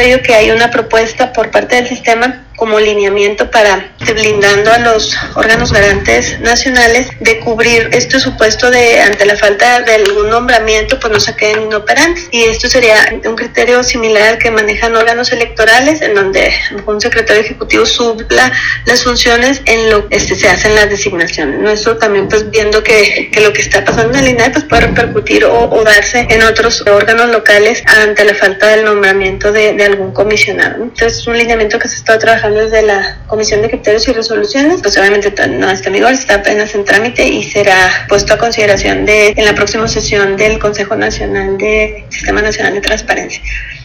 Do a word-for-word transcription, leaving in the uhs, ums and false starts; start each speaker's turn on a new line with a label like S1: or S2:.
S1: necesario que haya una propuesta por parte del sistema como lineamiento para blindando a los órganos garantes nacionales de cubrir este supuesto de ante la falta de algún nombramiento pues no se queden inoperantes, y esto sería un criterio similar al que manejan órganos electorales, en donde un secretario ejecutivo supla las funciones en lo que este, se hacen las designaciones. Nuestro también pues viendo que, que lo que está pasando en el I N A I pues puede repercutir o, o darse en otros órganos locales ante la falta del nombramiento de, de algún comisionado, ¿no? Entonces es un lineamiento que se está trabajando desde la Comisión de Criterios y Resoluciones, pues obviamente no está en vigor, está apenas en trámite y será puesto a consideración de en la próxima sesión del Consejo Nacional de Sistema Nacional de Transparencia.